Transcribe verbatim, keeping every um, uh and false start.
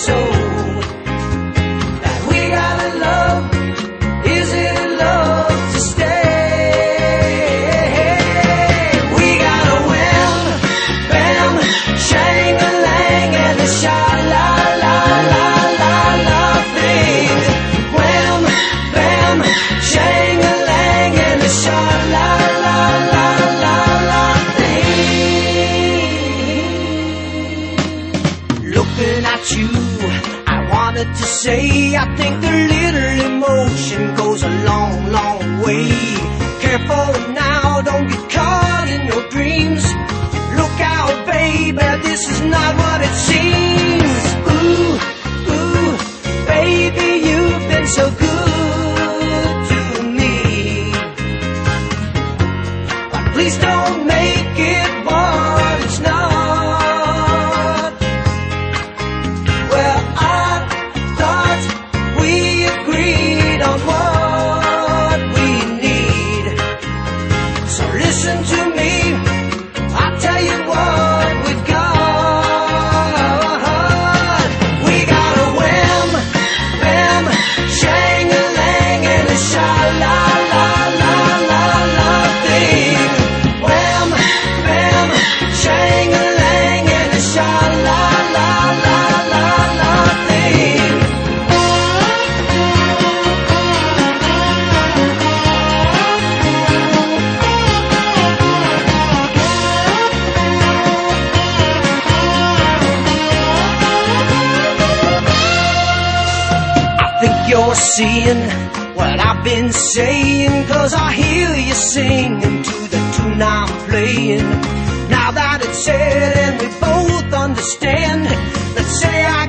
so that we gotta love. Is it a love to stay? We got a wham, bam, shang-a-lang and a sha-la-la-la-la-la thing. Wham, bam, shang-a-lang and a sha-la-la-la-la-la thing. Looking at you, I wanted to say I think a little emotion goes a long, long way. Careful now, don't get caught in your dreams. Look out, baby, this is not what it seems. Ooh, ooh, baby, you've been so good to me. But please don't make it what it's not. Well, I thought we agreed on what we need. So listen to me, I'll tell you what we've got. We got a wham, bam, shang-a-lang and a sha-la-la-la-la-la thing. Wham, bam, shang-a-lang and a sha-la-la-la-la-la thing. I think you're seeing what I've been saying, 'cause I hear you singing to the tune I'm playing. Now that it's said and we both understand, let's say I